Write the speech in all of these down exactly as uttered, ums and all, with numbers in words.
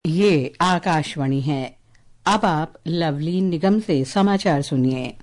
ये आकाशवाणी है। अब आप लवली निगम से समाचार सुनिए।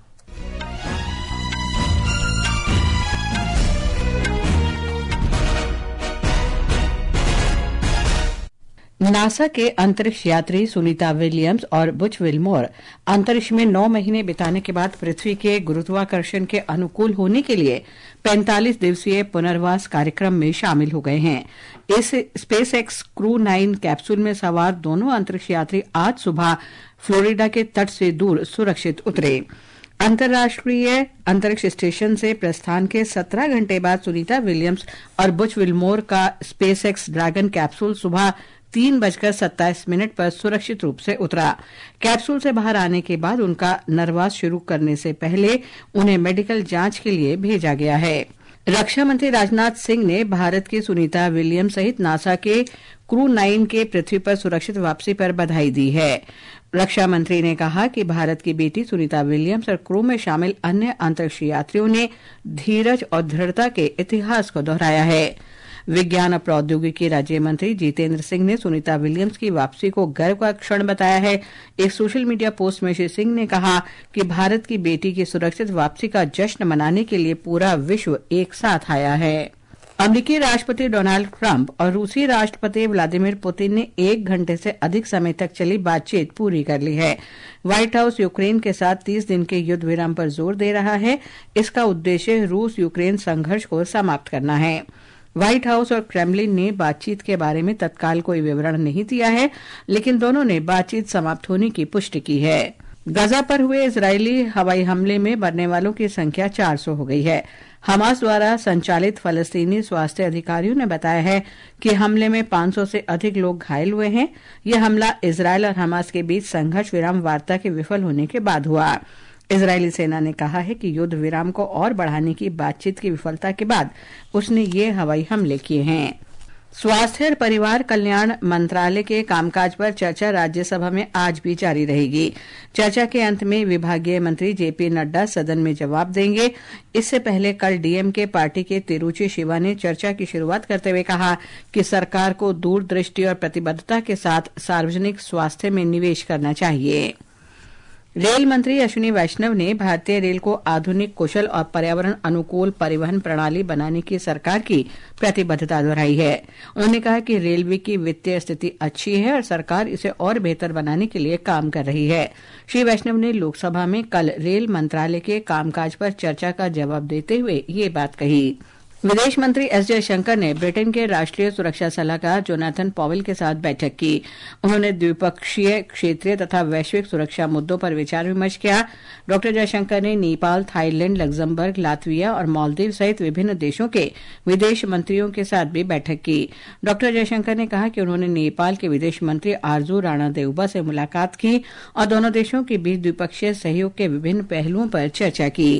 नासा के अंतरिक्ष यात्री सुनीता विलियम्स और बुच विल्मोर अंतरिक्ष में नौ महीने बिताने के बाद पृथ्वी के गुरुत्वाकर्षण के अनुकूल होने के लिए पैंतालीस दिवसीय पुनर्वास कार्यक्रम में शामिल हो गए हैं। इस space X crew nine capsule में सवार दोनों अंतरिक्ष यात्री आज सुबह फ्लोरिडा के तट से दूर सुरक्षित उतरे। अंतर्राष्ट्रीय अंतरिक्ष स्टेशन से प्रस्थान के सत्रह घंटे बाद सुनीता विलियम्स और बुच विल्मोर का स्पेस एक्स ड्रैगन कैप्सूल सुबह तीन बजकर सत्ताईस मिनट पर सुरक्षित रूप से उतरा। कैप्सूल से बाहर आने के बाद उनका नरवास शुरू करने से पहले उन्हें मेडिकल जांच के लिए भेजा गया है। रक्षा मंत्री राजनाथ सिंह ने भारत की सुनीता विलियम्स सहित नासा के क्रू नाइन के पृथ्वी पर सुरक्षित वापसी पर बधाई दी है। रक्षा मंत्री ने कहा कि भारत की बेटी सुनीता विलियम्स और क्रू में शामिल अन्य अंतरिक्ष यात्रियों ने धीरज और दृढ़ता के इतिहास को दोहराया है। विज्ञान और प्रौद्योगिकी राज्य मंत्री जितेंद्र सिंह ने सुनीता विलियम्स की वापसी को गर्व का क्षण बताया है। एक सोशल मीडिया पोस्ट में श्री सिंह ने कहा कि भारत की बेटी की सुरक्षित वापसी का जश्न मनाने के लिए पूरा विश्व एक साथ आया है। अमेरिकी राष्ट्रपति डोनाल्ड ट्रंप और रूसी राष्ट्रपति व्लादिमीर पुतिन ने एक घंटे से अधिक समय तक चली बातचीत पूरी कर ली है। व्हाइट हाउस यूक्रेन के साथ तीस दिन के युद्ध विराम पर जोर दे रहा है। इसका उद्देश्य रूस यूक्रेन संघर्ष को समाप्त करना है। व्हाइट हाउस और क्रेमलिन ने बातचीत के बारे में तत्काल कोई विवरण नहीं दिया है, लेकिन दोनों ने बातचीत समाप्त होने की पुष्टि की है। गजा पर हुए इजरायली हवाई हमले में मरने वालों की संख्या चार सौ हो गई है। हमास द्वारा संचालित फलस्तीनी स्वास्थ्य अधिकारियों ने बताया है कि हमले में पांच सौ से अधिक लोग घायल हुए हैं। यह हमला इजरायल और हमास के बीच संघर्ष विराम वार्ता के विफल होने के बाद हुआ। इजरायली सेना ने कहा है कि युद्ध विराम को और बढ़ाने की बातचीत की विफलता के बाद उसने ये हवाई हमले किए हैं। स्वास्थ्य और परिवार कल्याण मंत्रालय के कामकाज पर चर्चा राज्यसभा में आज भी जारी रहेगी। चर्चा के अंत में विभागीय मंत्री जेपी नड्डा सदन में जवाब देंगे। इससे पहले कल डीएमके पार्टी के तिरुचि शिवा ने चर्चा की शुरुआत करते हुए कहा कि सरकार को दूरदृष्टि और प्रतिबद्धता के साथ सार्वजनिक स्वास्थ्य में निवेश करना चाहिए। रेल मंत्री अश्विनी वैष्णव ने भारतीय रेल को आधुनिक, कुशल और पर्यावरण अनुकूल परिवहन प्रणाली बनाने की सरकार की प्रतिबद्धता दोहराई है। उन्होंने कहा कि रेलवे की वित्तीय स्थिति अच्छी है और सरकार इसे और बेहतर बनाने के लिए काम कर रही है। श्री वैष्णव ने लोकसभा में कल रेल मंत्रालय के कामकाज पर चर्चा का जवाब देते हुए ये बात कही। विदेश मंत्री एस जयशंकर ने ब्रिटेन के राष्ट्रीय सुरक्षा सलाहकार जोनाथन पॉवेल के साथ बैठक की। उन्होंने द्विपक्षीय, क्षेत्रीय तथा वैश्विक सुरक्षा मुद्दों पर विचार विमर्श किया। डॉक्टर जयशंकर ने नेपाल, थाईलैंड, लग्जमबर्ग, लातविया और मालदीव सहित विभिन्न देशों के विदेश मंत्रियों के साथ भी बैठक की। डॉक्टर जयशंकर ने कहा कि उन्होंने नेपाल के विदेश मंत्री आरजू राणा देउबा से मुलाकात की और दोनों देशों के बीच द्विपक्षीय सहयोग के विभिन्न पहलुओं पर चर्चा की।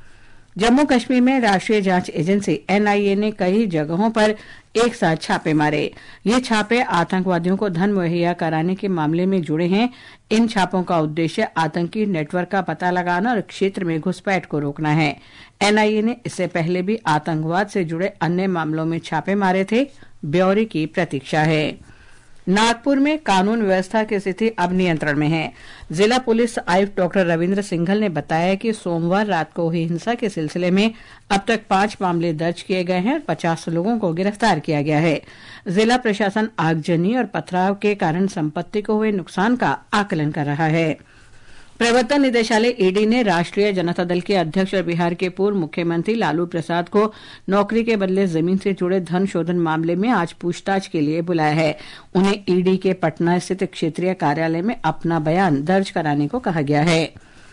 जम्मू कश्मीर में राष्ट्रीय जांच एजेंसी एनआईए ने कई जगहों पर एक साथ छापे मारे। ये छापे आतंकवादियों को धन मुहैया कराने के मामले में जुड़े हैं। इन छापों का उद्देश्य आतंकी नेटवर्क का पता लगाना और क्षेत्र में घुसपैठ को रोकना है। एनआईए ने इससे पहले भी आतंकवाद से जुड़े अन्य मामलों में छापे मारे थे। ब्यौरे की प्रतीक्षा है। नागपुर में कानून व्यवस्था की स्थिति अब नियंत्रण में है। जिला पुलिस आयुक्त डॉक्टर रविंद्र सिंघल ने बताया कि सोमवार रात को हुई हिंसा के सिलसिले में अब तक पांच मामले दर्ज किए गए हैं और पचास लोगों को गिरफ्तार किया गया है। जिला प्रशासन आगजनी और पथराव के कारण संपत्ति को हुए नुकसान का आकलन कर रहा है। प्रवर्तन निदेशालय ईडी ने राष्ट्रीय जनता दल के अध्यक्ष और बिहार के पूर्व मुख्यमंत्री लालू प्रसाद को नौकरी के बदले जमीन से जुड़े धन शोधन मामले में आज पूछताछ के लिए बुलाया है। उन्हें ईडी के पटना स्थित क्षेत्रीय कार्यालय में अपना बयान दर्ज कराने को कहा गया है।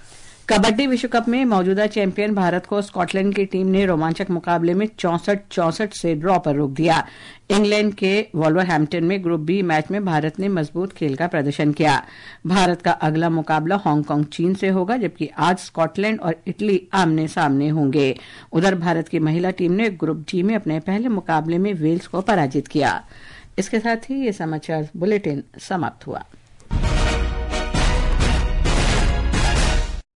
कबड्डी विश्व कप में मौजूदा चैंपियन भारत को स्कॉटलैंड की टीम ने रोमांचक मुकाबले में चौसठ चौसठ से ड्रॉ पर रोक दिया। इंग्लैंड के वॉल्वरहैम्पटन में ग्रुप बी मैच में भारत ने मजबूत खेल का प्रदर्शन किया। भारत का अगला मुकाबला हांगकांग चीन से होगा, जबकि आज स्कॉटलैंड और इटली आमने सामने होंगे। उधर भारत की महिला टीम ने ग्रुप डी में अपने पहले मुकाबले में वेल्स को पराजित किया। इसके साथ ही ये समाचार बुलेटिन समाप्त हुआ।